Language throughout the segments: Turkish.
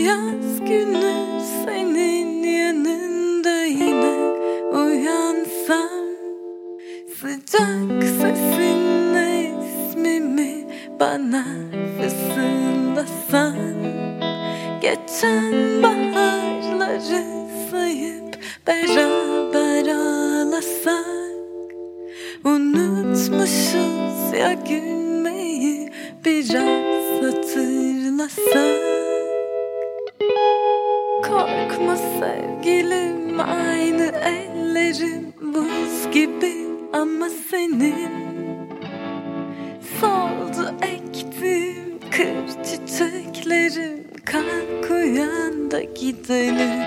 yaz günü senin yanında yine uyansam, sıcak sesinle ismimi bana fısıldasan, geçen baharları sayıp beraber ağlasak, unutmuşuz ya gülmeyi biraz hatırlasak. Korkma sevgilim, aynı ellerim buz gibi ama senin. Soldu ektiğim kır çiçeklerim, kalk uyan da gidelim.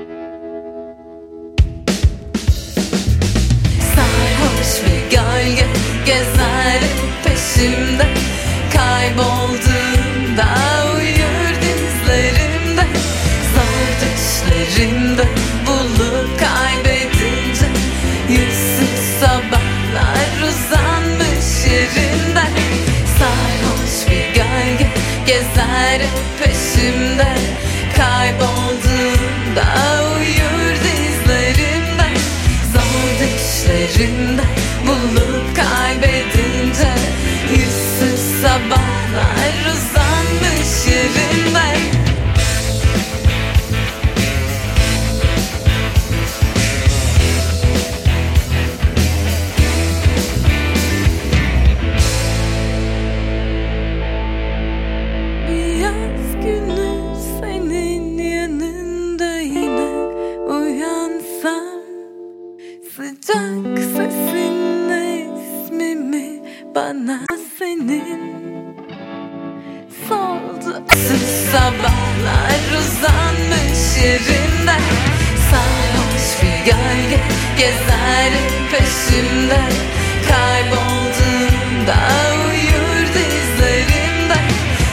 Sarhoş bir gölge gezer peşimde, kaybolduğumda uyur dizlerimde. Zor düşlerimde bulup kaybedince, yüzsüz sabahlar uzanmış yerinde. Sarhoş bir gölge gezer peşimde, kaybolduğumda uyur dizlerimde. Zor düşlerimde bulup kaybedince, yüzsüz sabahlar uzanmış yerinde. Bir yaz günü senin yanında yine uyansam, sıcak sesinle ismimi bana senin. Soldu ıssız sabahlar uzanmış yerinde. Sarhoş bir gölge gezer peşimde, kaybol